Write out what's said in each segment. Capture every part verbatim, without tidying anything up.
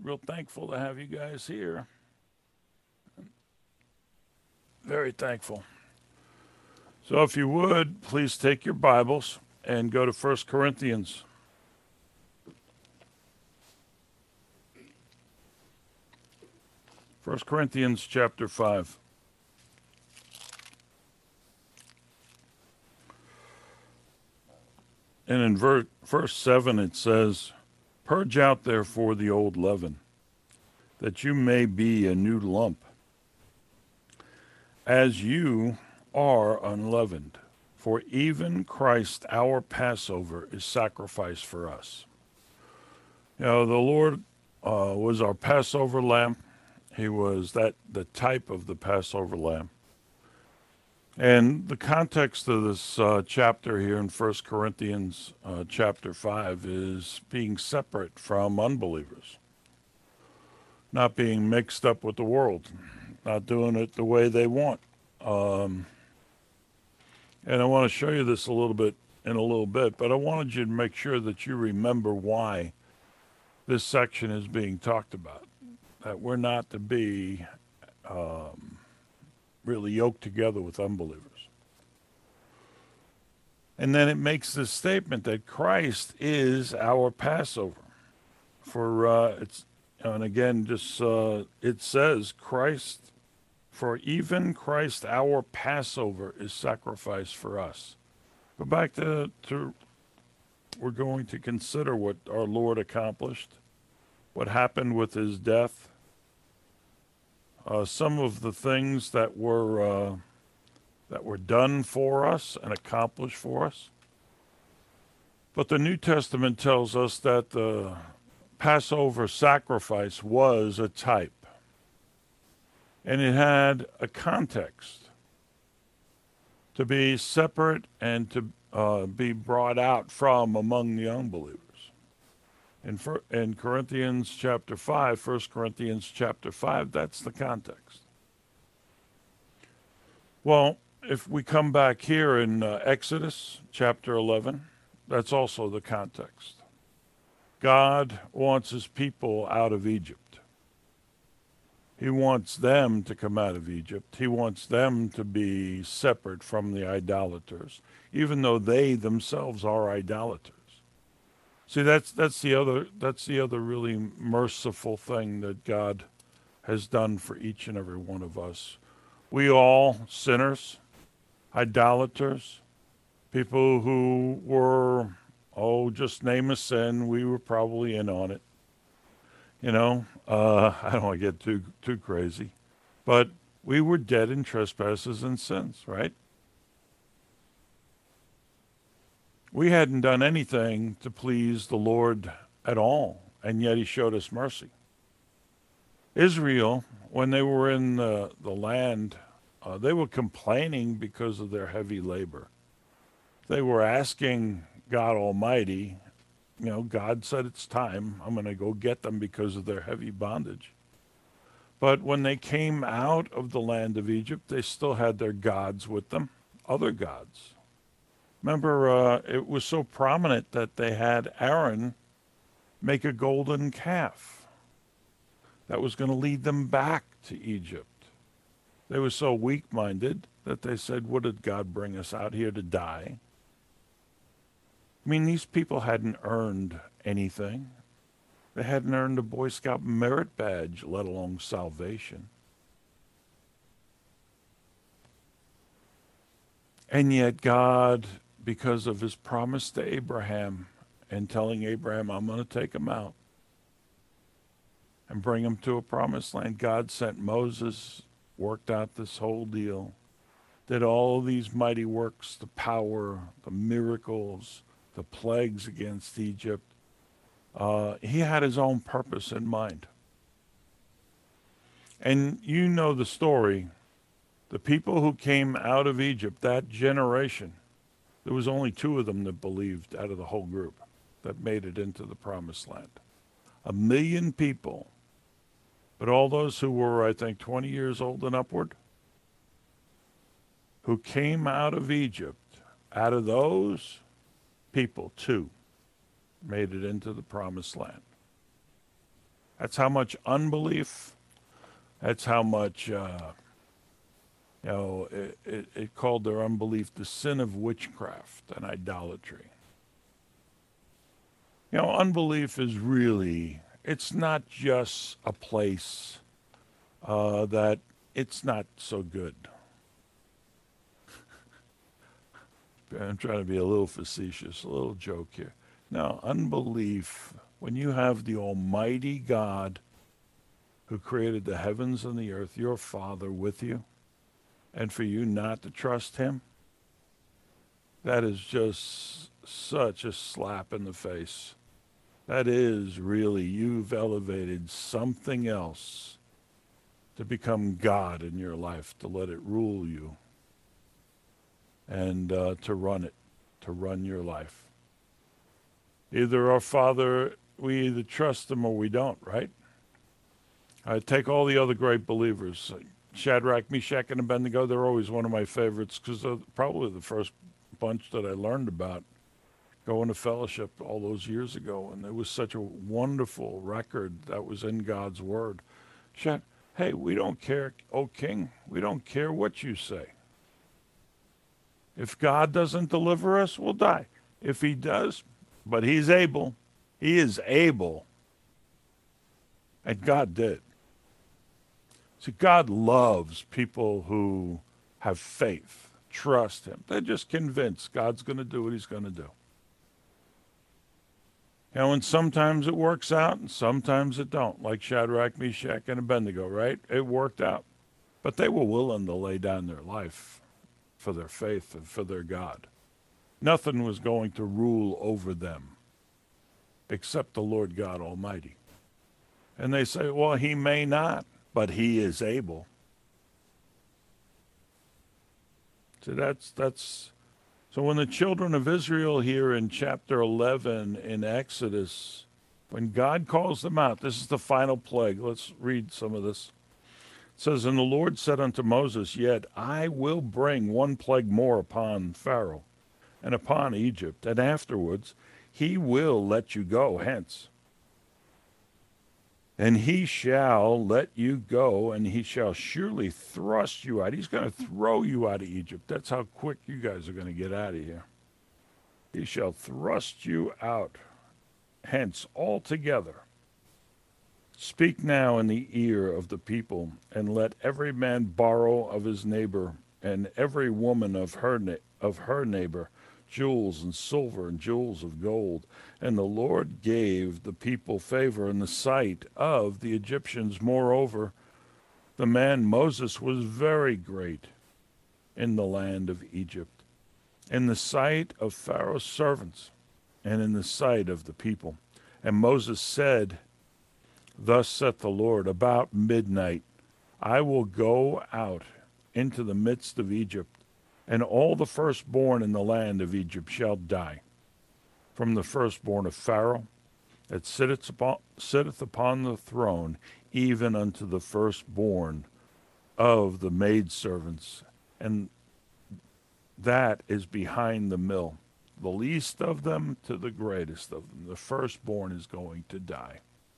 real thankful to have you guys here. Very thankful. So, if you would, please take your Bibles and go to First Corinthians. First Corinthians chapter five. And in ver- verse seven it says, "Purge out therefore the old leaven, that you may be a new lump, as you are unleavened. For even Christ our Passover is sacrificed for us." You know, the Lord uh, was our Passover lamb. He was that the type of the Passover lamb. And the context of this uh, chapter here in First Corinthians uh, chapter five is being separate from unbelievers, not being mixed up with the world, not doing it the way they want. Um, and I want to show you this a little bit in a little bit, but I wanted you to make sure that you remember why this section is being talked about, that we're not to be um, really yoked together with unbelievers. And then it makes this statement that Christ is our Passover. For uh, it's, and again, just uh, it says Christ, for even Christ our Passover is sacrificed for us. Go back to, to we're going to consider what our Lord accomplished, what happened with his death, uh, some of the things that were uh, that were done for us and accomplished for us. But the New Testament tells us that the Passover sacrifice was a type, and it had a context to be separate and to uh, be brought out from among the unbelievers. In, for, in Corinthians chapter five, First Corinthians chapter five, that's the context. Well, if we come back here in uh, Exodus chapter eleven, that's also the context. God wants his people out of Egypt. He wants them to come out of Egypt. He wants them to be separate from the idolaters, even though they themselves are idolaters. See, that's that's the other that's the other really merciful thing that God has done for each and every one of us. We all sinners, idolaters, people who were, oh, just name a sin. We were probably in on it. You know, uh, I don't want to get too too crazy, but we were dead in trespasses and sins, right? We hadn't done anything to please the Lord at all, and yet he showed us mercy. Israel, when they were in the, the land, uh, they were complaining because of their heavy labor. They were asking God Almighty, you know, God said it's time. I'm going to go get them because of their heavy bondage. But when they came out of the land of Egypt, they still had their gods with them, other gods. Remember, uh, it was so prominent that they had Aaron make a golden calf that was going to lead them back to Egypt. They were so weak-minded that they said, what did God bring us out here to die? I mean, these people hadn't earned anything. They hadn't earned a Boy Scout merit badge, let alone salvation. And yet God, because of his promise to Abraham and telling Abraham, I'm going to take them out and bring them to a promised land, God sent Moses, worked out this whole deal, did all these mighty works, the power, the miracles, the plagues against Egypt. Uh, he had his own purpose in mind. And you know the story. The people who came out of Egypt, that generation, there was only two of them that believed out of the whole group that made it into the promised land. A million people. But all those who were, I think, twenty years old and upward, who came out of Egypt, out of those people, two made it into the promised land. That's how much unbelief, that's how much, uh, you know, it, it, it called their unbelief the sin of witchcraft and idolatry. You know, unbelief is really, it's not just a place uh, that it's not so good. I'm trying to be a little facetious, a little joke here. No, unbelief, when you have the Almighty God who created the heavens and the earth, your Father with you, and for you not to trust him, that is just such a slap in the face. That is really, you've elevated something else to become God in your life, to let it rule you, and uh, to run it, to run your life. Either our Father, we either trust him or we don't, right? I take all the other great believers, Shadrach, Meshach, and Abednego. They're always one of my favorites because they're probably the first bunch that I learned about going to fellowship all those years ago. And it was such a wonderful record that was in God's word. Shad, hey, we don't care, O king. We don't care what you say. If God doesn't deliver us, we'll die. If he does, but he's able. He is able. And God did. See, God loves people who have faith, trust him. They're just convinced God's going to do what he's going to do. You know, and sometimes it works out and sometimes it don't, like Shadrach, Meshach, and Abednego, right? It worked out. But they were willing to lay down their life for their faith and for their God. Nothing was going to rule over them except the Lord God Almighty. And they say, well, he may not, but he is able. So that's, that's, so when the children of Israel here in chapter eleven in Exodus, when God calls them out, this is the final plague. Let's read some of this. It says, and the Lord said unto Moses, yet I will bring one plague more upon Pharaoh and upon Egypt, and afterwards he will let you go hence. And he shall let you go, and he shall surely thrust you out. He's going to throw you out of Egypt. That's how quick you guys are going to get out of here. He shall thrust you out hence altogether. Speak now in the ear of the people, and let every man borrow of his neighbor, and every woman of her na- of her neighbor, jewels and silver and jewels of gold. And the Lord gave the people favor in the sight of the Egyptians. Moreover, the man Moses was very great in the land of Egypt, in the sight of Pharaoh's servants, and in the sight of the people. And Moses said, thus saith the Lord, about midnight I will go out into the midst of Egypt, and all the firstborn in the land of Egypt shall die, from the firstborn of Pharaoh that sitteth upon, sitteth upon the throne, even unto the firstborn of the maidservants, and that is behind the mill, the least of them to the greatest of them. The firstborn is going to die.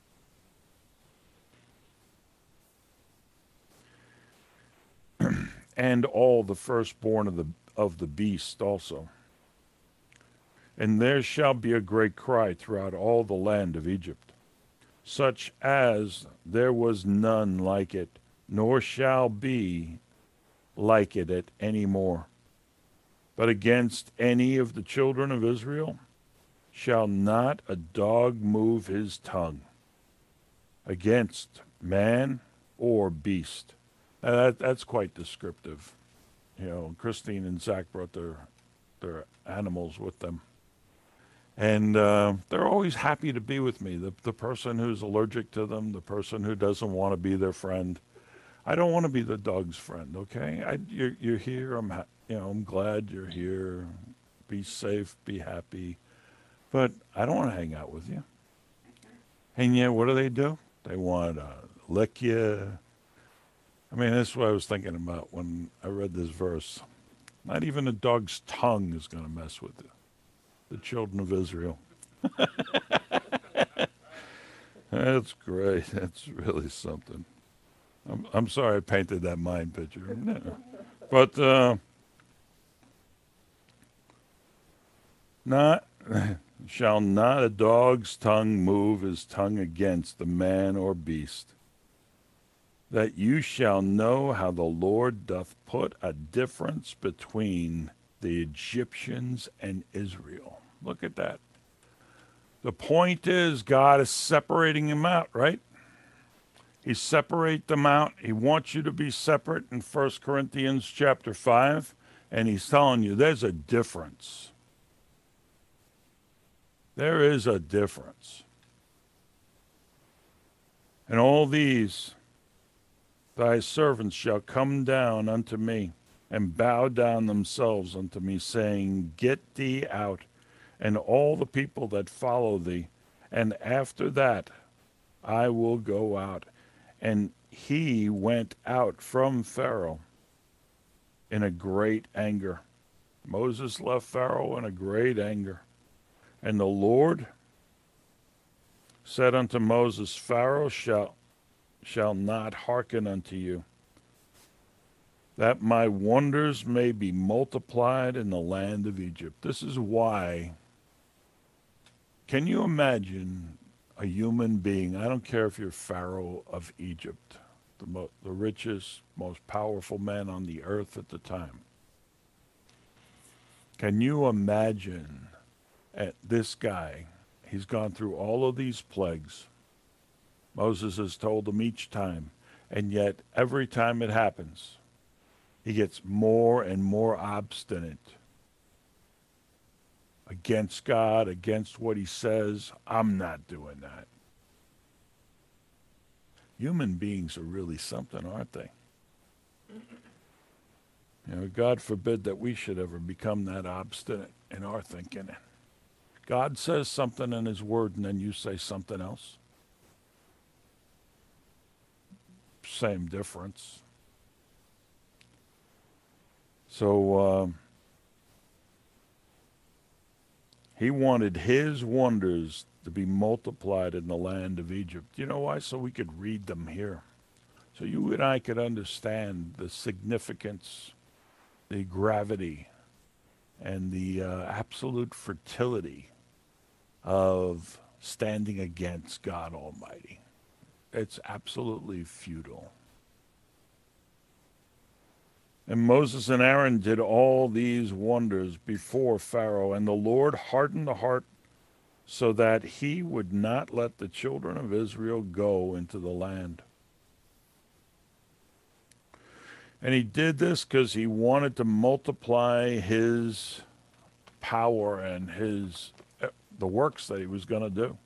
And all the firstborn of the of the beast also. And there shall be a great cry throughout all the land of Egypt, such as there was none like it, nor shall be like it at any more. But against any of the children of Israel shall not a dog move his tongue, against man or beast. Now that, that's quite descriptive. You know, Christine and Zach brought their their animals with them. And uh, they're always happy to be with me. The, the person who's allergic to them, the person who doesn't want to be their friend. I don't want to be the dog's friend, okay? I, you're, you're here. I'm, ha- you know, I'm glad you're here. Be safe, be happy. But I don't want to hang out with you. And yet, what do they do? They want to lick you. I mean, that's what I was thinking about when I read this verse. Not even a dog's tongue is going to mess with you. The children of Israel. That's great. That's really something. I'm, I'm sorry I painted that mind picture. No. But uh, not shall not a dog's tongue move his tongue against the man or beast, that you shall know how the Lord doth put a difference between the Egyptians and Israel. Look at that. The point is God is separating them out, right? He separate them out. He wants you to be separate in First Corinthians chapter five, and he's telling you there's a difference. There is a difference. And all these thy servants shall come down unto me, and bow down themselves unto me, saying, Get thee out, and all the people that follow thee, and after that I will go out. And he went out from Pharaoh in a great anger. Moses left Pharaoh in a great anger. And the Lord said unto Moses, Pharaoh shall, shall not hearken unto you, that my wonders may be multiplied in the land of Egypt. This is why. Can you imagine a human being? I don't care if you're Pharaoh of Egypt, the, mo- the richest, most powerful man on the earth at the time. Can you imagine at this guy? He's gone through all of these plagues. Moses has told him each time, and yet every time it happens, he gets more and more obstinate against God, against what he says. I'm not doing that. Human beings are really something, aren't they? You know, God forbid that we should ever become that obstinate in our thinking. God says something in his word, and then you say something else. Same difference. So um, he wanted his wonders to be multiplied in the land of Egypt. You know why? So we could read them here. So you and I could understand the significance, the gravity, and the uh, absolute fertility of standing against God Almighty. It's absolutely futile. And Moses and Aaron did all these wonders before Pharaoh, and the Lord hardened the heart so that he would not let the children of Israel go into the land. And he did this because he wanted to multiply his power and his the works that he was going to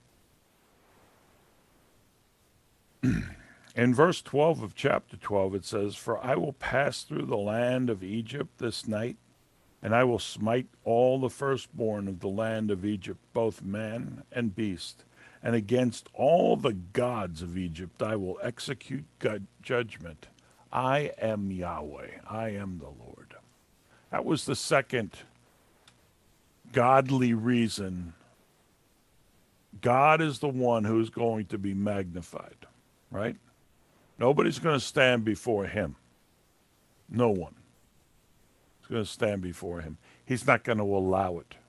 do. In verse twelve of chapter twelve, it says, For I will pass through the land of Egypt this night, and I will smite all the firstborn of the land of Egypt, both man and beast. And against all the gods of Egypt I will execute God judgment. I am Yahweh. I am the Lord. That was the second godly reason. God is the one who's going to be magnified, right? Nobody's going to stand before him. No one is going to stand before him. He's not going to allow it.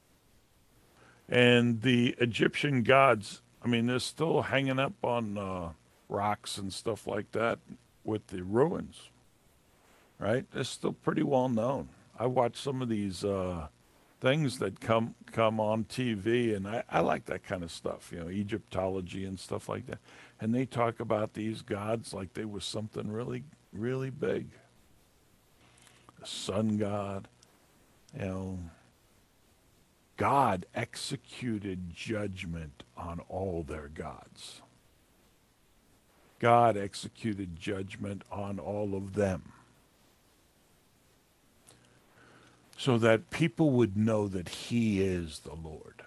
And the Egyptian gods, I mean, they're still hanging up on uh, rocks and stuff like that with the ruins, right? They're still pretty well known. I watch some of these uh, things that come come on T V, and I, I like that kind of stuff, you know, Egyptology and stuff like that. And they talk about these gods like they were something really, really big. The sun god, you know. God executed judgment on all their gods. God executed judgment on all of them, so that people would know that he is the Lord.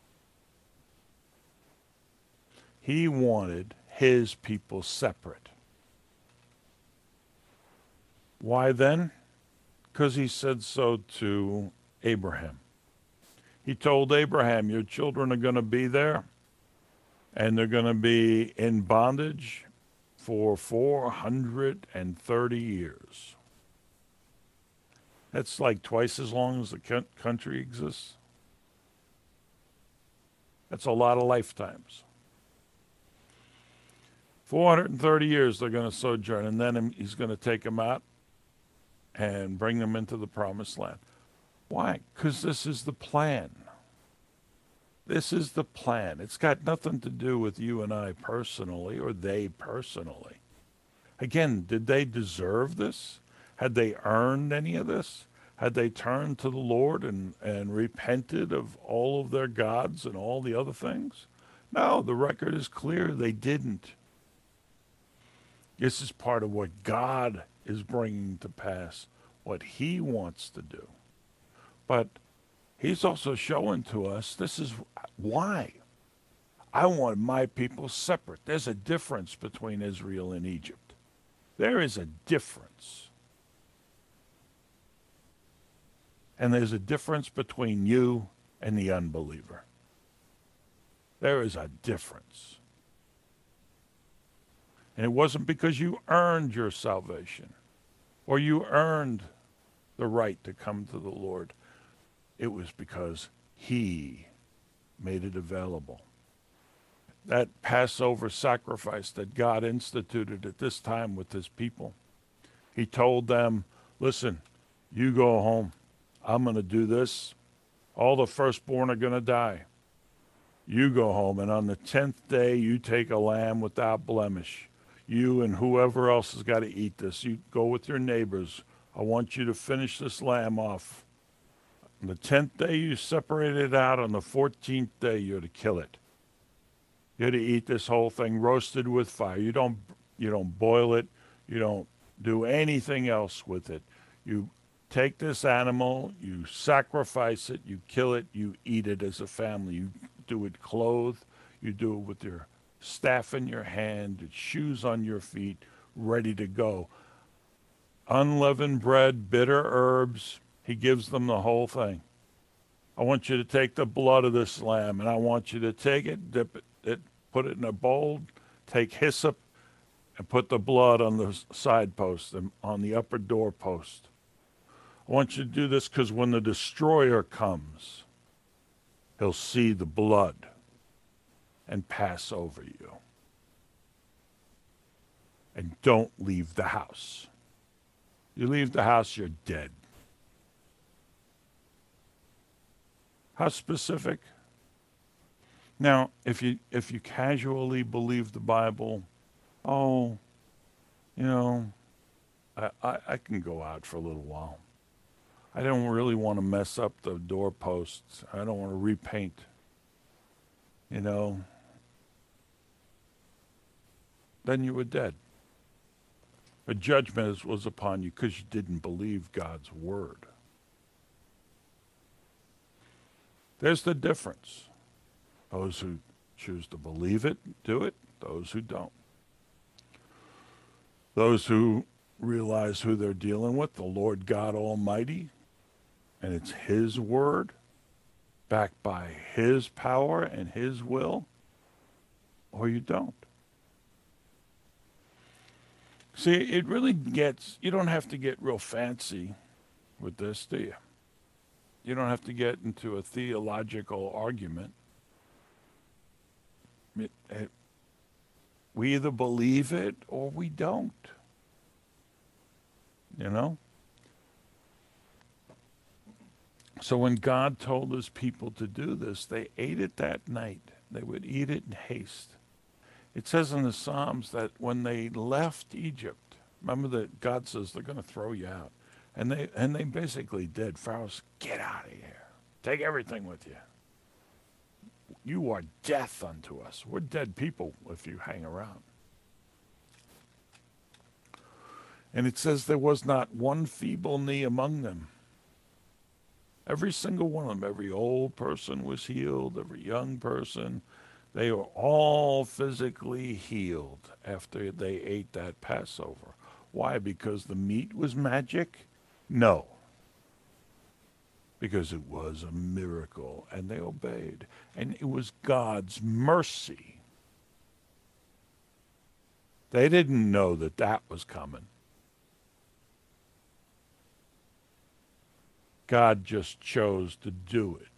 He wanted his people separate. Why then? Because he said so to Abraham. He told Abraham, your children are going to be there. And they're going to be in bondage for four hundred thirty years. That's like twice as long as the country exists. That's a lot of lifetimes. four hundred thirty years they're going to sojourn, and then he's going to take them out and bring them into the promised land. Why? Because this is the plan. This is the plan. It's got nothing to do with you and I personally, or they personally. Again, did they deserve this? Had they earned any of this? Had they turned to the Lord and, and repented of all of their gods and all the other things? No, the record is clear. They didn't. This is part of what God is bringing to pass, what he wants to do. But he's also showing to us this is why. I want my people separate. There's a difference between Israel and Egypt. There is a difference. And there's a difference between you and the unbeliever. There is a difference. And it wasn't because you earned your salvation or you earned the right to come to the Lord. It was because he made it available. That Passover sacrifice that God instituted at this time with his people, he told them, listen, you go home. I'm going to do this. All the firstborn are going to die. You go home, and on the tenth day, you take a lamb without blemish. You and whoever else has got to eat this. You go with your neighbors. I want you to finish this lamb off. On the tenth day, you separate it out. On the fourteenth day, you're to kill it. You're to eat this whole thing roasted with fire. You don't, you don't boil it. You don't do anything else with it. You take this animal, you sacrifice it, you kill it, you eat it as a family. You do it clothed. You do it with your staff in your hand, shoes on your feet, ready to go. Unleavened bread, bitter herbs. He gives them the whole thing. I want you to take the blood of this lamb, and I want you to take it, dip it, it put it in a bowl, take hyssop, and put the blood on the side post and on the upper door post. I want you to do this because when the destroyer comes, he'll see the blood and pass over you. And don't leave the house. You leave the house, you're dead. How specific? Now, if you if you casually believe the Bible, oh, you know, I, I, I can go out for a little while. I don't really want to mess up the doorposts. I don't want to repaint. You know, then you were dead. A judgment was upon you because you didn't believe God's word. There's the difference. Those who choose to believe it, do it. Those who don't. Those who realize who they're dealing with, the Lord God Almighty, and it's his word, backed by his power and his will, or you don't. See, it really gets, you don't have to get real fancy with this, do you? You don't have to get into a theological argument. It, it, we either believe it or we don't. You know? So when God told his people to do this, they ate it that night. They would eat it in haste. It says in the Psalms that when they left Egypt, remember that God says they're going to throw you out. And they and they basically did. Pharaoh said, get out of here. Take everything with you. You are death unto us. We're dead people if you hang around. And it says there was not one feeble knee among them. Every single one of them, every old person was healed, every young person. They were all physically healed after they ate that Passover. Why? Because the meat was magic? No. Because it was a miracle, and they obeyed. And it was God's mercy They didn't know that that was coming. God just chose to do it.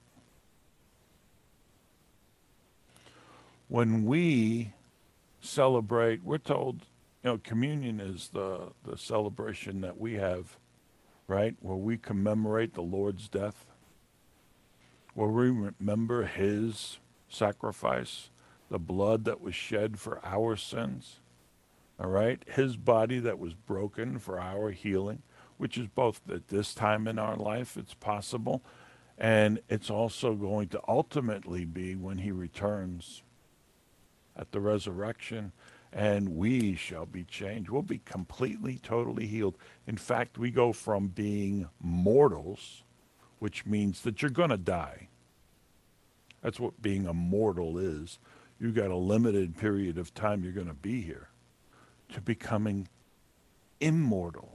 When we celebrate, we're told, you know, communion is the, the celebration that we have, right? Where we commemorate the Lord's death, where we remember his sacrifice, the blood that was shed for our sins, all right? His body that was broken for our healing, which is both at this time in our life, it's possible, and it's also going to ultimately be when he returns at the resurrection, and we shall be changed. We'll be completely, totally healed. In fact, we go from being mortals, which means that you're going to die. That's what being a mortal is. You've got a limited period of time you're going to be here, to becoming immortal.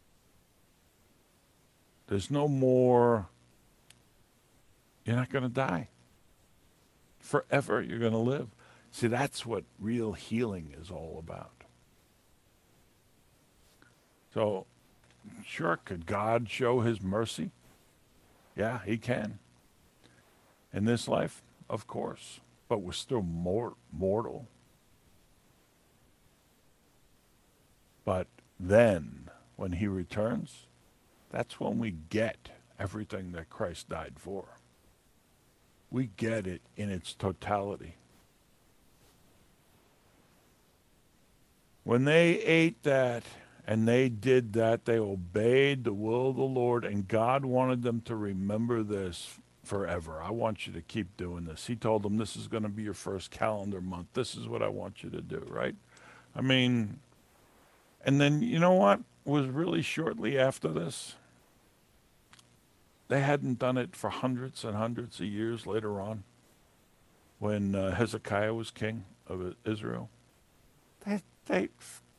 There's no more, you're not going to die. Forever, you're going to live. See, that's what real healing is all about. So, sure, could God show his mercy? Yeah, he can. In this life, of course. But we're still mor- mortal. But then, when he returns, that's when we get everything that Christ died for. We get it in its totality. When they ate that and they did that, they obeyed the will of the Lord, and God wanted them to remember this forever. I want you to keep doing this. He told them, this is going to be your first calendar month. This is what I want you to do, right? I mean, and then you know what was really shortly after this? They hadn't done it for hundreds and hundreds of years later on when uh, Hezekiah was king of Israel. They, they,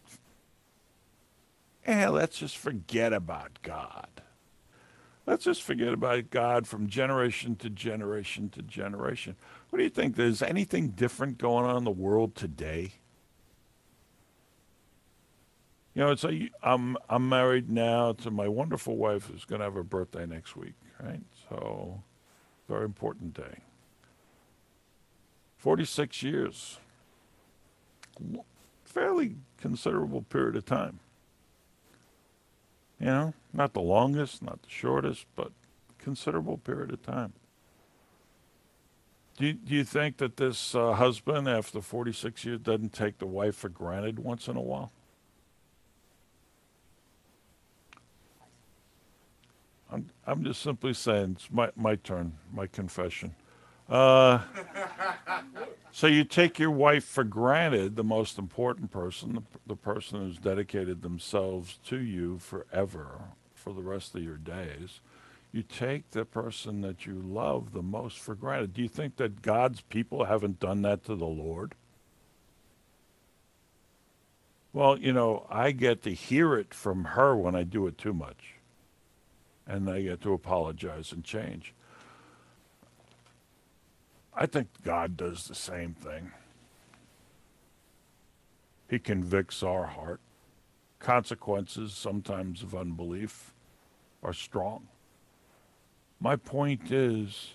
eh, let's just forget about God. Let's just forget about God from generation to generation to generation. What do you think? There's anything different going on in the world today? You know, it's a, I'm I'm married now to my wonderful wife who's going to have her birthday next week, right? So, very important day. forty-six years. Fairly considerable period of time. You know, not the longest, not the shortest, but considerable period of time. Do you, do you think that this uh, husband, after forty-six years, doesn't take the wife for granted once in a while? I'm, I'm just simply saying, it's my, my turn, my confession. Uh, so you take your wife for granted, the most important person, the, the person who's dedicated themselves to you forever, for the rest of your days. You take the person that you love the most for granted. Do you think that God's people haven't done that to the Lord? Well, you know, I get to hear it from her when I do it too much. And I get to apologize and change. I think God does the same thing. He convicts our heart. Consequences, sometimes of unbelief, are strong. My point is,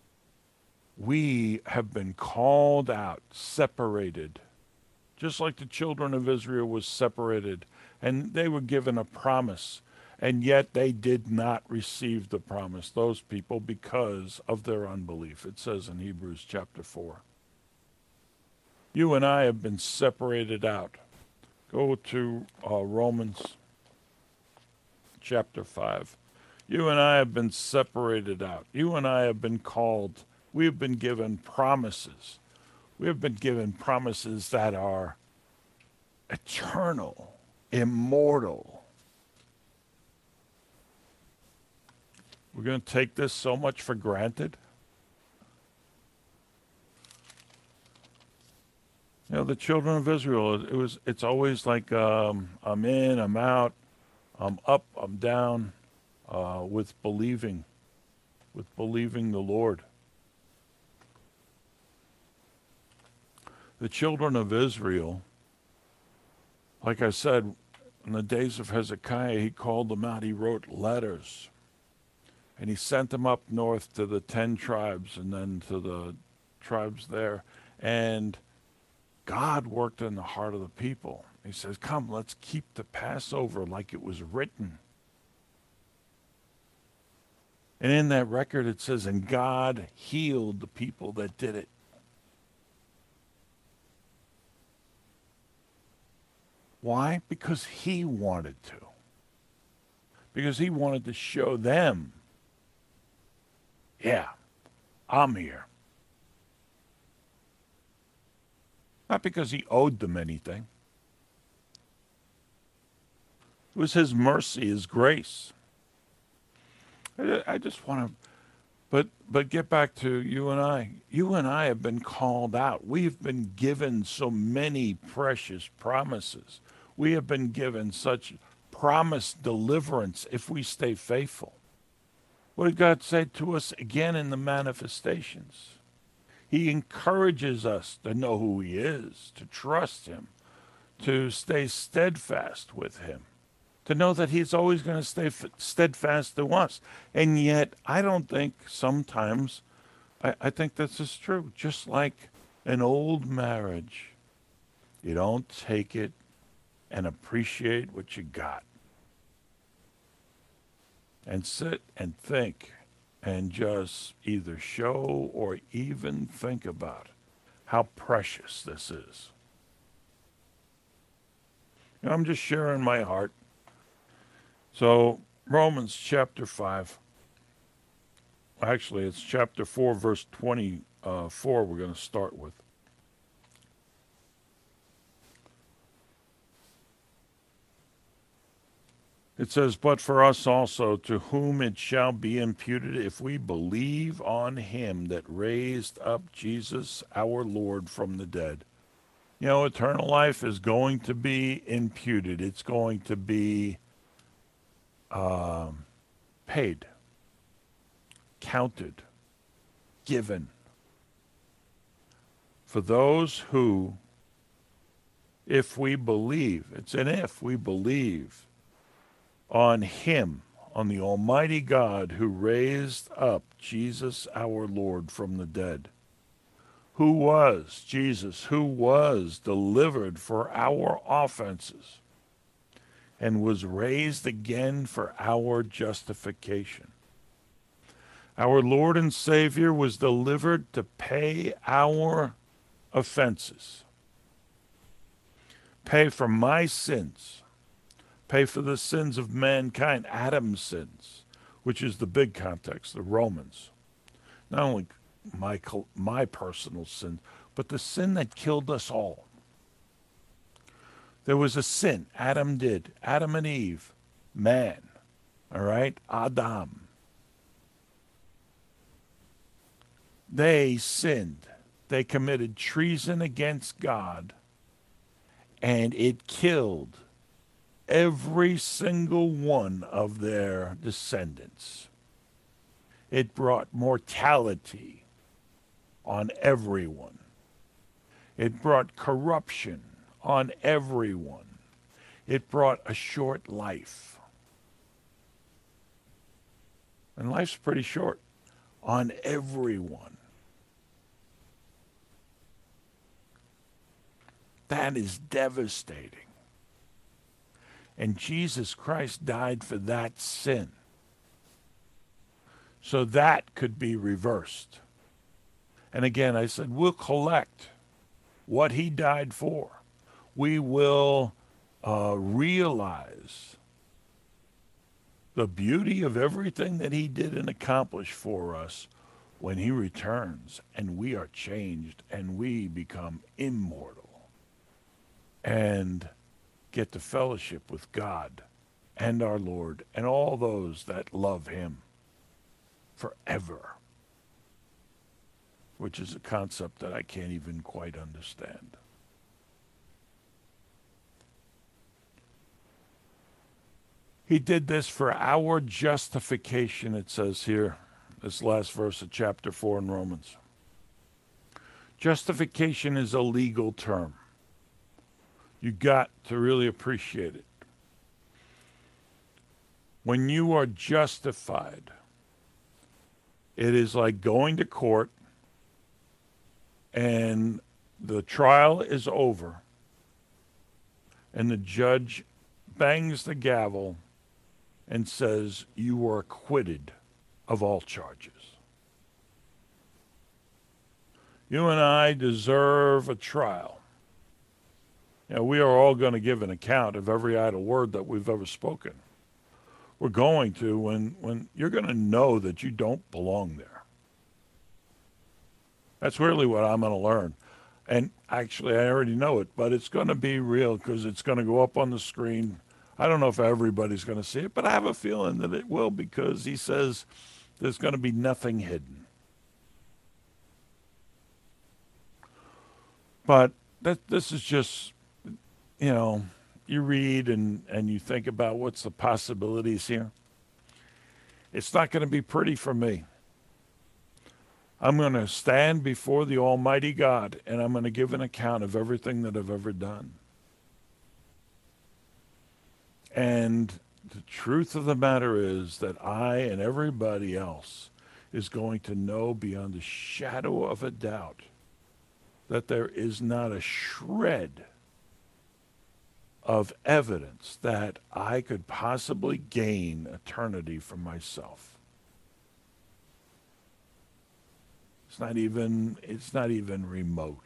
we have been called out, separated, just like the children of Israel was separated, and they were given a promise. And yet they did not receive the promise, those people, because of their unbelief. It says in Hebrews chapter four. You and I have been separated out. Go to uh, Romans chapter five. You and I have been separated out. You and I have been called. We have been given promises. We have been given promises that are eternal, immortal. We're going to take this so much for granted. You know, the children of Israel, it was, it's always like, um, I'm in, I'm out, I'm up, I'm down, uh, with believing, with believing the Lord. The children of Israel Like I said, in the days of Hezekiah, he called them out. He wrote letters. And he sent them up north to the ten tribes and then to the tribes there. And God worked in the heart of the people. He says, come, let's keep the Passover like it was written. And in that record it says, and God healed the people that did it. Why? Because he wanted to. Because he wanted to show them, yeah, I'm here. Not because he owed them anything. It was his mercy, his grace. I, I just want to, but but get back to you and I. You and I have been called out. We've been given so many precious promises. We have been given such promised deliverance if we stay faithful. What did God say to us again in the manifestations? He encourages us to know who he is, to trust him, to stay steadfast with him, to know that he's always going to stay f- steadfast to us. And yet, I don't think sometimes, I, I think this is true. Just like an old marriage, you don't take it and appreciate what you got. And sit and think and just either show or even think about how precious this is. You know, I'm just sharing my heart. So Romans chapter five, actually it's chapter four, verse twenty-four we're going to start with. It says, but for us also, to whom it shall be imputed if we believe on him that raised up Jesus our Lord from the dead. You know, eternal life is going to be imputed. It's going to be um, paid, counted, given. For those who, if we believe, it's an if we believe, on him, on the Almighty God who raised up Jesus our Lord from the dead, who was, Jesus, who was delivered for our offenses and was raised again for our justification. Our Lord and Savior was delivered to pay our offenses, pay for my sins, pay for the sins of mankind, Adam's sins, which is the big context, the Romans. Not only my my personal sin, but the sin that killed us all. There was a sin Adam did, Adam and Eve, man, all right, Adam. They sinned. They committed treason against God, and it killed every single one of their descendants. It brought mortality on everyone. It brought corruption on everyone. It brought a short life. And life's pretty short on everyone. That is devastating. And Jesus Christ died for that sin. So that could be reversed. And again, I said, we'll collect what he died for. We will uh, realize the beauty of everything that he did and accomplished for us when he returns, and we are changed and we become immortal and get to fellowship with God and our Lord and all those that love him forever, which is a concept that I can't even quite understand. He did this for our justification, it says here, this last verse of chapter four in Romans. Justification is a legal term. You got to really appreciate it. When you are justified, it is like going to court and the trial is over and the judge bangs the gavel and says, you were acquitted of all charges. You and I deserve a trial. You know, we are all going to give an account of every idle word that we've ever spoken. We're going to when, when you're going to know that you don't belong there. That's really what I'm going to learn. And actually, I already know it, but it's going to be real because it's going to go up on the screen. I don't know if everybody's going to see it, but I have a feeling that it will because he says there's going to be nothing hidden. But that this is just, you know, you read and, and you think about what's the possibilities here. It's not going to be pretty for me. I'm going to stand before the Almighty God, and I'm going to give an account of everything that I've ever done. And the truth of the matter is that I and everybody else is going to know beyond the shadow of a doubt that there is not a shred of evidence that I could possibly gain eternity for myself. It's not even, it's not even remote.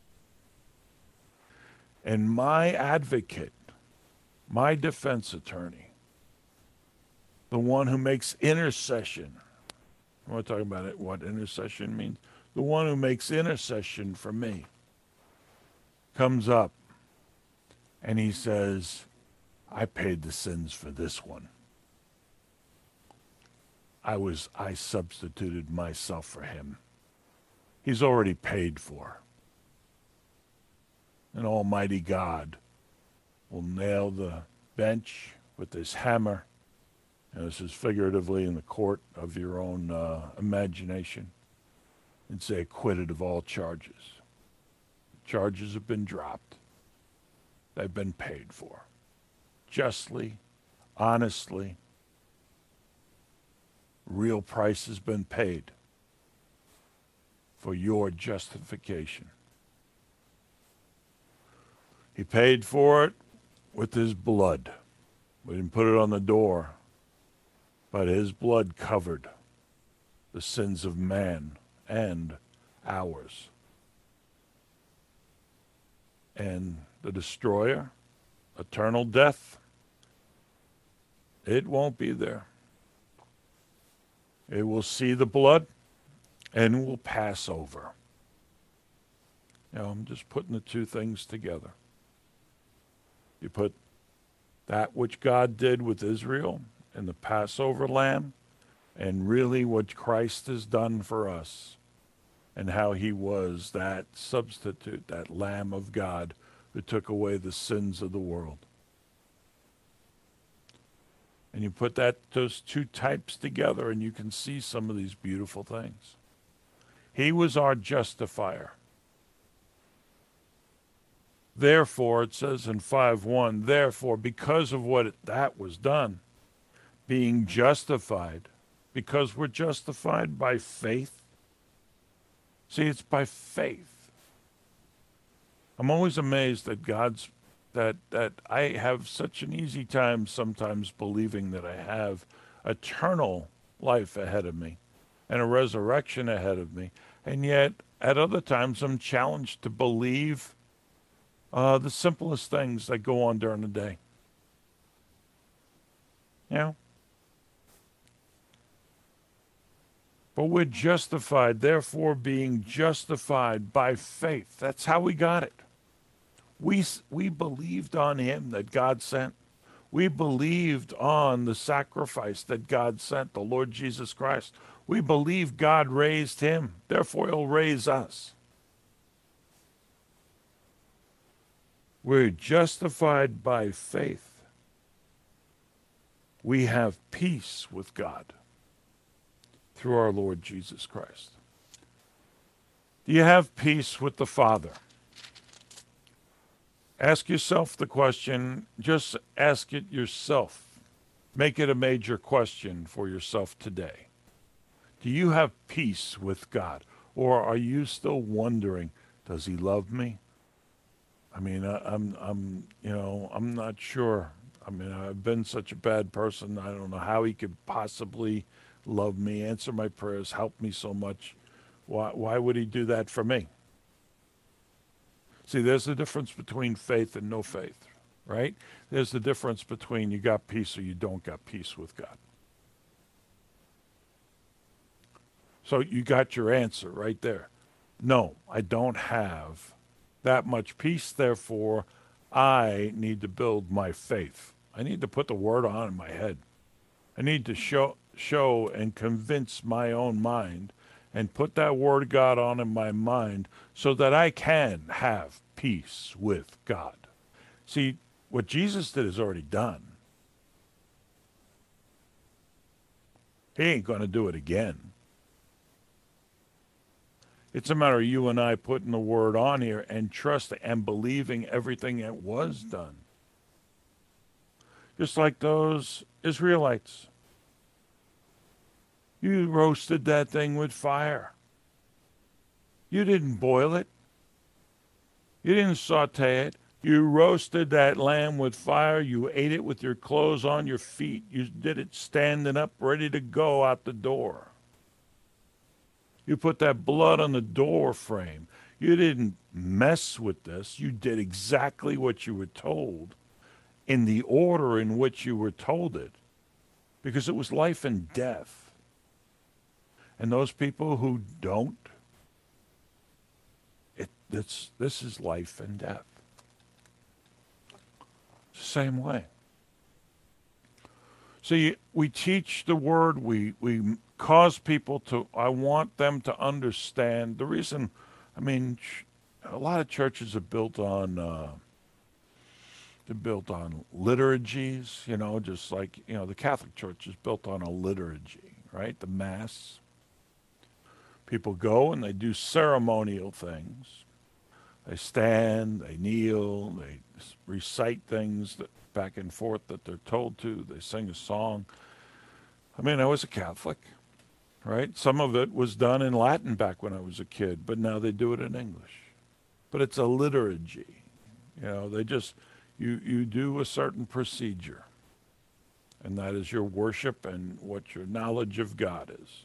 And my advocate, my defense attorney, the one who makes intercession, I want to talk about it, what intercession means. The one who makes intercession for me comes up and he says, I paid the sins for this one. I was, I substituted myself for him. He's already paid for. And Almighty God will nail the bench with this hammer. And this is figuratively in the court of your own uh, imagination. And say, acquitted of all charges. Charges have been dropped. They've been paid for. Justly, honestly. Real price has been paid for your justification. He paid for it with his blood. We didn't put it on the door, but his blood covered the sins of man and ours. And the destroyer, eternal death, it won't be there. It will see the blood and will pass over. You know, I'm just putting the two things together. You put that which God did with Israel and the Passover lamb, and really what Christ has done for us, and how he was that substitute, that Lamb of God who took away the sins of the world. And you put that those two types together and you can see some of these beautiful things. He was our justifier. Therefore, it says in five one, therefore, because of what it, that was done, being justified, because we're justified by faith. See, it's by faith. I'm always amazed that God's, that, that I have such an easy time sometimes believing that I have eternal life ahead of me and a resurrection ahead of me. And yet, at other times, I'm challenged to believe uh, the simplest things that go on during the day. You know? But we're justified, therefore being justified by faith. That's how we got it. We, we believed on him that God sent. We believed on the sacrifice that God sent, the Lord Jesus Christ. We believe God raised him, therefore he'll raise us. We're justified by faith. We have peace with God through our Lord Jesus Christ. Do you have peace with the Father? Ask yourself the question, just ask it yourself. Make it a major question for yourself today. Do you have peace with God? Or are you still wondering, does he love me? I mean, I, I'm, I'm, you know, I'm not sure. I mean, I've been such a bad person. I don't know how he could possibly love me, answer my prayers, help me so much. Why, why would he do that for me? See, there's the difference between faith and no faith, right? There's the difference between you got peace or you don't got peace with God. So you got your answer right there. No, I don't have that much peace. Therefore, I need to build my faith. I need to put the word on in my head. I need to show, show and convince my own mind and put that word of God on in my mind so that I can have peace with God. See, what Jesus did is already done. He ain't going to do it again. It's a matter of you and I putting the word on here and trusting and believing everything that was done. Just like those Israelites. You roasted that thing with fire. You didn't boil it. You didn't saute it. You roasted that lamb with fire. You ate it with your clothes on your feet. You did it standing up, ready to go out the door. You put that blood on the door frame. You didn't mess with this. You did exactly what you were told in the order in which you were told it, because it was life and death. And those people who don't, it, this, this is life and death. It's the same way. See, we teach the word, we, we cause people to, I want them to understand. The reason, I mean, a lot of churches are built on, uh, they're built on liturgies, you know, just like, you know, the Catholic Church is built on a liturgy, right? The Mass. People go and they do ceremonial things. They stand, they kneel, they recite things that back and forth that they're told to. They sing a song. I mean, I was a Catholic, right? Some of it was done in Latin back when I was a kid, but now they do it in English. But it's a liturgy. You know, they just, you, you do a certain procedure, and that is your worship and what your knowledge of God is.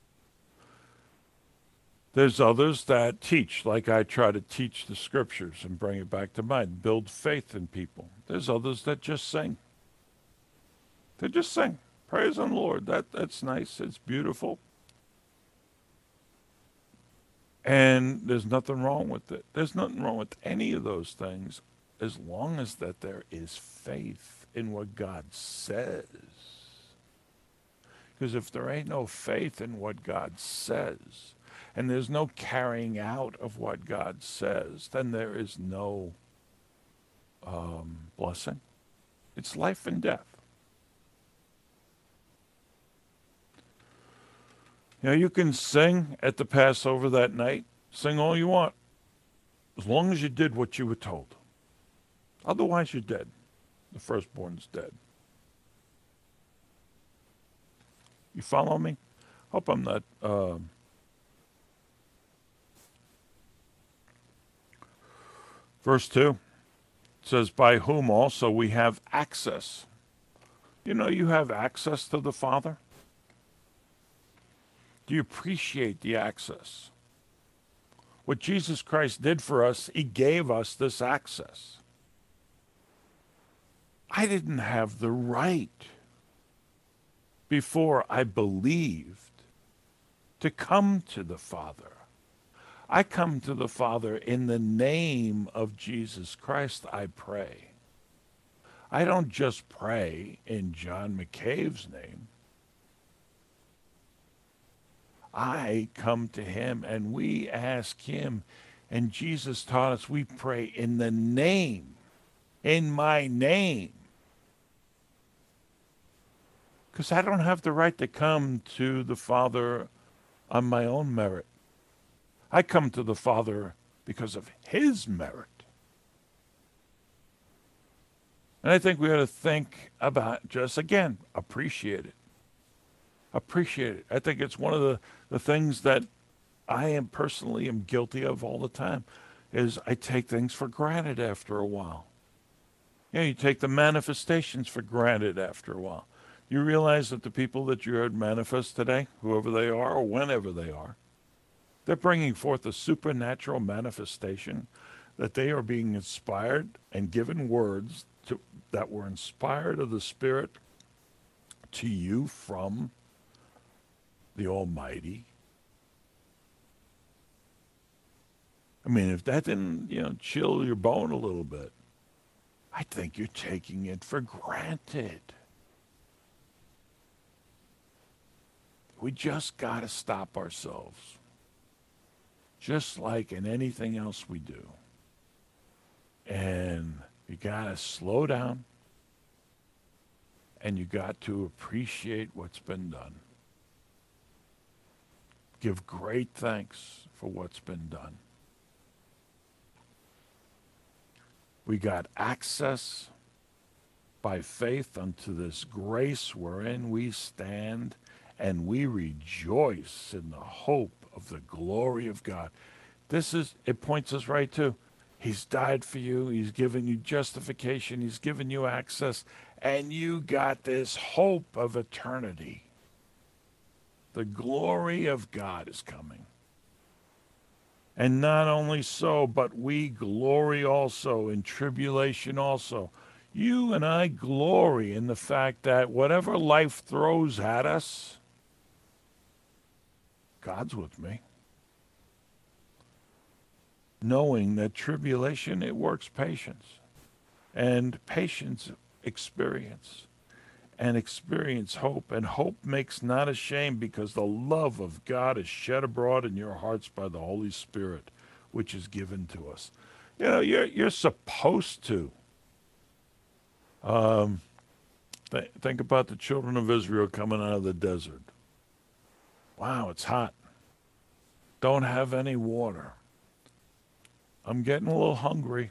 There's others that teach, like I try to teach the scriptures and bring it back to mind, build faith in people. There's others that just sing. They just sing. Praise the Lord. That, that's nice. It's beautiful. And there's nothing wrong with it. There's nothing wrong with any of those things as long as that there is faith in what God says. Because if there ain't no faith in what God says, and there's no carrying out of what God says, then there is no um, blessing. It's life and death. You know, you can sing at the Passover that night, sing all you want, as long as you did what you were told. Otherwise, you're dead. The firstborn's dead. You follow me? Hope I'm not... Uh, Verse two says, by whom also we have access. You know, you have access to the Father. Do you appreciate the access? What Jesus Christ did for us, he gave us this access. I didn't have the right before I believed to come to the Father. I come to the Father in the name of Jesus Christ, I pray. I don't just pray in John McCabe's name. I come to him and we ask him, and Jesus taught us we pray in the name, in my name. Because I don't have the right to come to the Father on my own merit. I come to the Father because of his merit. And I think we ought to think about, just again, appreciate it. Appreciate it. I think it's one of the, the things that I am personally am guilty of all the time is I take things for granted after a while. Yeah, you take the manifestations for granted after a while. You realize that the people that you heard manifest today, whoever they are or whenever they are, they're bringing forth a supernatural manifestation, that they are being inspired and given words to, that were inspired of the Spirit to you from the Almighty. I mean, if that didn't, you know, chill your bone a little bit, I think you're taking it for granted. We just got to stop ourselves, just like in anything else we do. And you got to slow down, and you got to appreciate what's been done. Give great thanks for what's been done. We got access by faith unto this grace wherein we stand, and we rejoice in the hope of the glory of God. This is, it points us right to, He's died for you. He's given you justification. He's given you access. And you got this hope of eternity. The glory of God is coming. And not only so, but we glory also in tribulation also. You and I glory in the fact that whatever life throws at us, God's with me. Knowing that tribulation, it works patience. And patience, experience. And experience hope. And hope makes not ashamed, because the love of God is shed abroad in your hearts by the Holy Spirit, which is given to us. You know, you're, you're supposed to. Um, th- think about the children of Israel coming out of the desert. Wow, it's hot. Don't have any water. I'm getting a little hungry.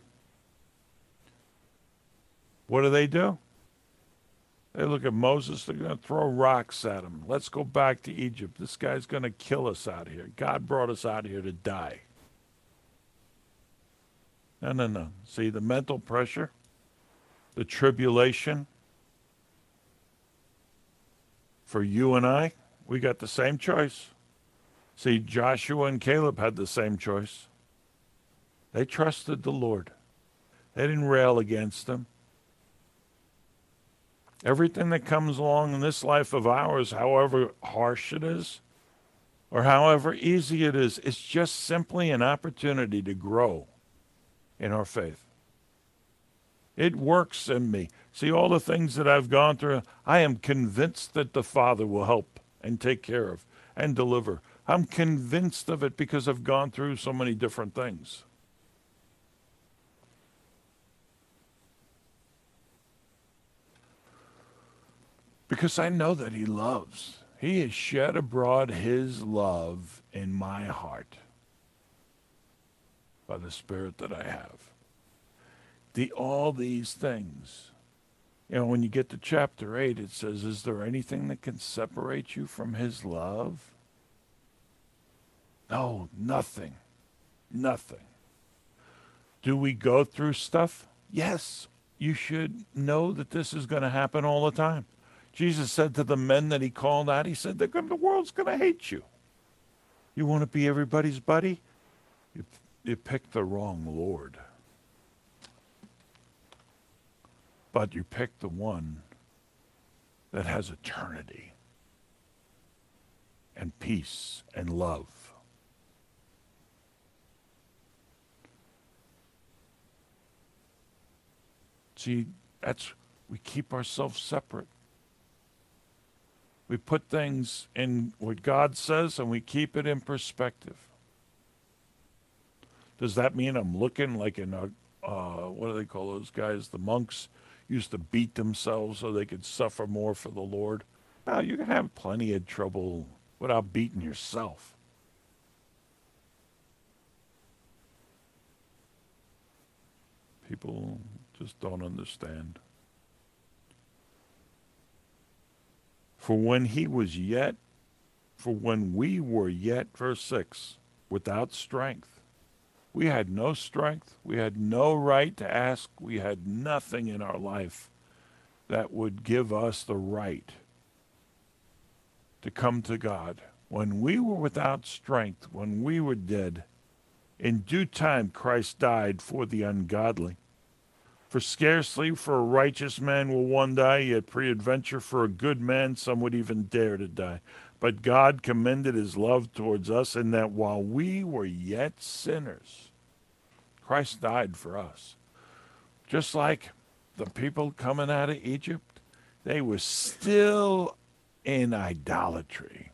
What do they do? They look at Moses. They're going to throw rocks at him. Let's go back to Egypt. This guy's going to kill us out here. God brought us out here to die. No, no, no. See, the mental pressure, the tribulation. For you and I, we got the same choice. See, Joshua and Caleb had the same choice. They trusted the Lord. They didn't rail against him. Everything that comes along in this life of ours, however harsh it is, or however easy it is, it's just simply an opportunity to grow in our faith. It works in me. See, all the things that I've gone through, I am convinced that the Father will help and take care of and deliver. I'm convinced of it because I've gone through so many different things. Because I know that he loves. He has shed abroad his love in my heart by the Spirit that I have. The, all these things. You know, when you get to chapter eight, it says, is there anything that can separate you from his love? No, nothing. Nothing. Do we go through stuff? Yes. You should know that this is going to happen all the time. Jesus said to the men that he called out, he said, They're gonna, the world's going to hate you. You want to be everybody's buddy? You, you picked the wrong Lord. But you picked the one that has eternity and peace and love. See, that's, we keep ourselves separate. We put things in what God says and we keep it in perspective. Does that mean I'm looking like in a, uh, what do they call those guys? The monks used to beat themselves so they could suffer more for the Lord. No, you can have plenty of trouble without beating yourself. People just don't understand. For when he was yet, for when we were yet, verse six, without strength. We had no strength. We had no right to ask. We had nothing in our life that would give us the right to come to God. When we were without strength, when we were dead, in due time Christ died for the ungodly. For scarcely for a righteous man will one die, yet peradventure for a good man some would even dare to die. But God commended his love towards us in that while we were yet sinners, Christ died for us. Just like the people coming out of Egypt, they were still in idolatry.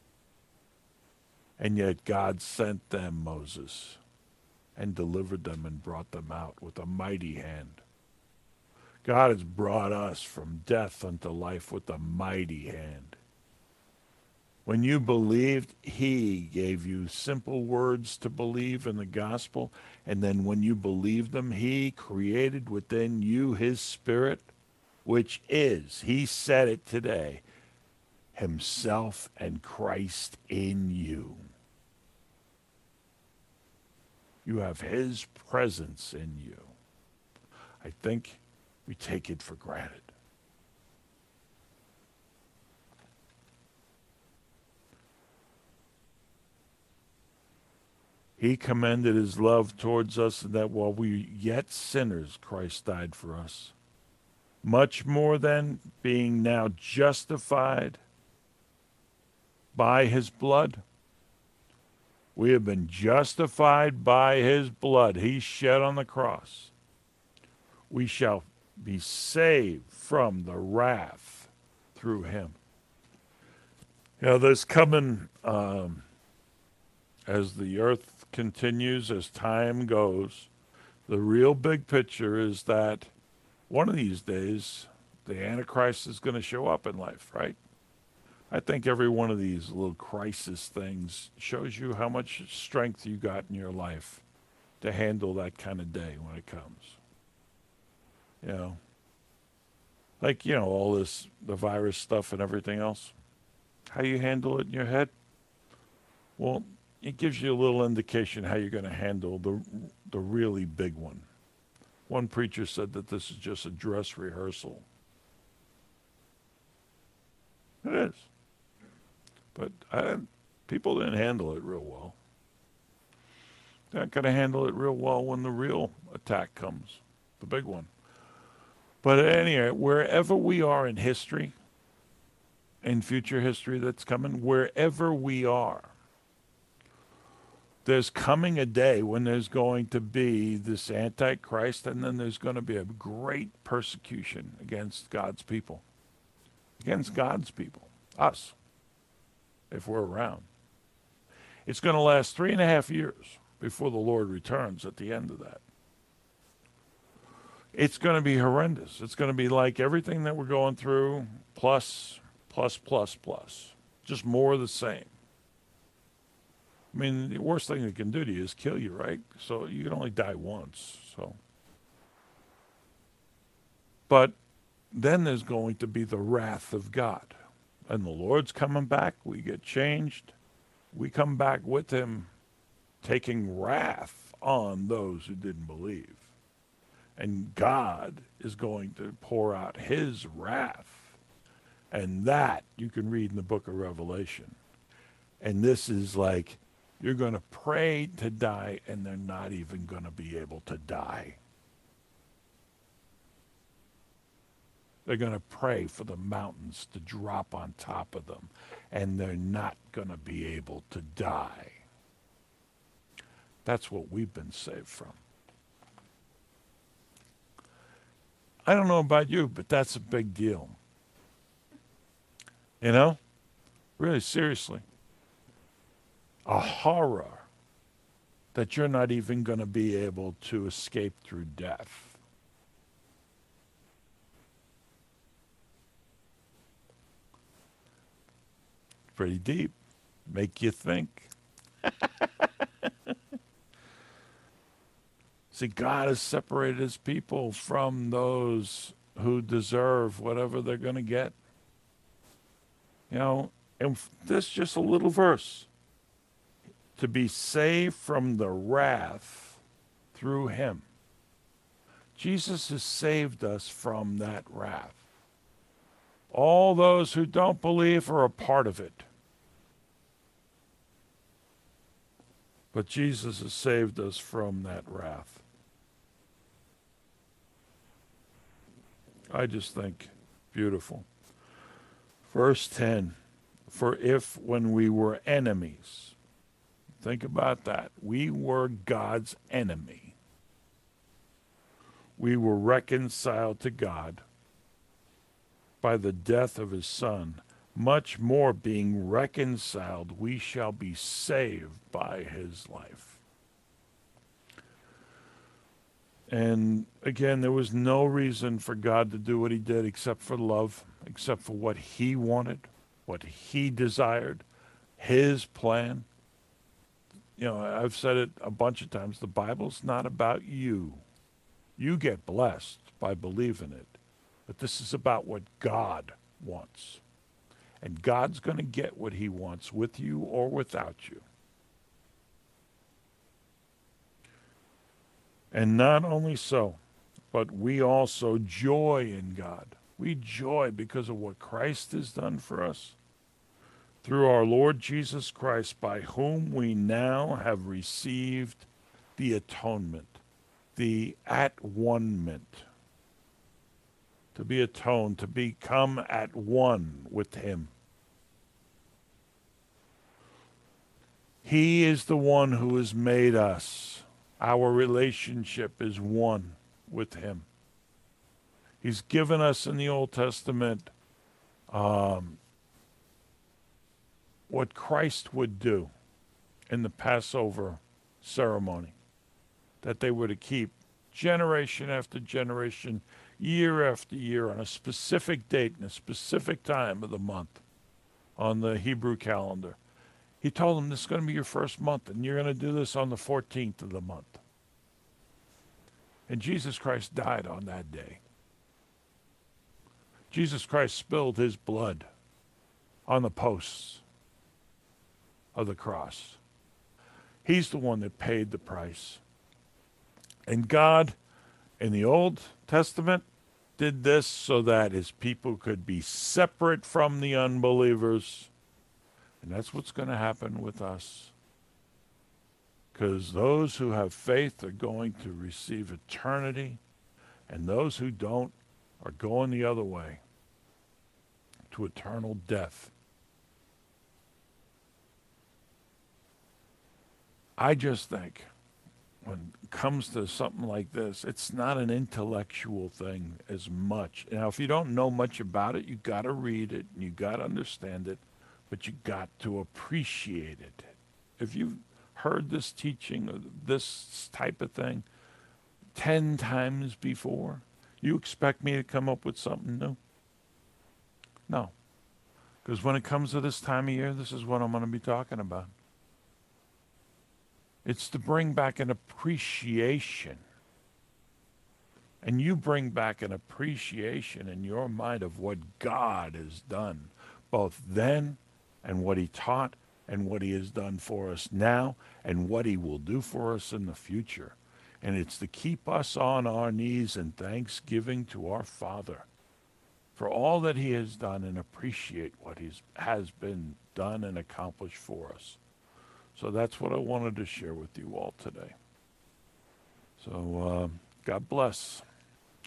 And yet God sent them Moses and delivered them and brought them out with a mighty hand. God has brought us from death unto life with a mighty hand. When you believed, he gave you simple words to believe in the gospel. And then when you believed them, he created within you his spirit, which is, he said it today, himself and Christ in you. You have his presence in you. I think we take it for granted. He commended his love towards us that while we yet sinners, Christ died for us. Much more than being now justified by his blood. We have been justified by his blood he shed on the cross. We shall be saved from the wrath through him. You know, there's coming, um, as the earth continues, as time goes, the real big picture is that one of these days, the Antichrist is going to show up in life, right? I think every one of these little crisis things shows you how much strength you got in your life to handle that kind of day when it comes. You know, like, you know, all this, the virus stuff and everything else. How you handle it in your head? Well, it gives you a little indication how you're going to handle the the really big one. One preacher said that this is just a dress rehearsal. It is. But I, people didn't handle it real well. They're not going to handle it real well when the real attack comes, the big one. But anyway, wherever we are in history, in future history that's coming, wherever we are, there's coming a day when there's going to be this Antichrist, and then there's going to be a great persecution against God's people. Against God's people. Us. If we're around. It's going to last three and a half years before the Lord returns at the end of that. It's going to be horrendous. It's going to be like everything that we're going through, plus, plus, plus, plus. Just more of the same. I mean, the worst thing they can do to you is kill you, right? So you can only die once. So, but then there's going to be the wrath of God. And the Lord's coming back. We get changed. We come back with him, taking wrath on those who didn't believe. And God is going to pour out his wrath. And that you can read in the book of Revelation. And this is like, you're going to pray to die, and they're not even going to be able to die. They're going to pray for the mountains to drop on top of them, and they're not going to be able to die. That's what we've been saved from. I don't know about you, but that's a big deal. You know? Really, seriously. A horror that you're not even going to be able to escape through death. Pretty deep. Make you think. See, God has separated his people from those who deserve whatever they're going to get. You know, and f- this just a little verse. To be saved from the wrath through him. Jesus has saved us from that wrath. All those who don't believe are a part of it. But Jesus has saved us from that wrath. I just think beautiful. Verse ten, for if when we were enemies, think about that, we were God's enemy, we were reconciled to God by the death of his Son, much more being reconciled, we shall be saved by his life. And again, there was no reason for God to do what he did except for love, except for what he wanted, what he desired, his plan. You know, I've said it a bunch of times, the Bible's not about you. You get blessed by believing it. But this is about what God wants. And God's going to get what he wants with you or without you. And not only so, but we also joy in God. We joy because of what Christ has done for us. Through our Lord Jesus Christ, by whom we now have received the atonement, the at-one-ment. To be atoned, to become at one with him. He is the one who has made us. Our relationship is one with him. He's given us in the Old Testament um, what Christ would do in the Passover ceremony, that they were to keep generation after generation, year after year, on a specific date and a specific time of the month on the Hebrew calendar. He told them, this is going to be your first month, and you're going to do this on the fourteenth of the month. And Jesus Christ died on that day. Jesus Christ spilled his blood on the posts of the cross. He's the one that paid the price. And God, in the Old Testament, did this so that his people could be separate from the unbelievers. And that's what's going to happen with us. Because those who have faith are going to receive eternity, and those who don't are going the other way to eternal death. I just think when it comes to something like this, it's not an intellectual thing as much. Now, if you don't know much about it, you got to read it and you got to understand it, but you got to appreciate it. If you've heard this teaching or this type of thing ten times before, you expect me to come up with something new? No. Because when it comes to this time of year, this is what I'm going to be talking about. It's to bring back an appreciation. And you bring back an appreciation in your mind of what God has done, both then and what he taught and what he has done for us now and what he will do for us in the future. And it's to keep us on our knees in thanksgiving to our Father for all that he has done and appreciate what he has been done and accomplished for us. So that's what I wanted to share with you all today. So uh, God bless.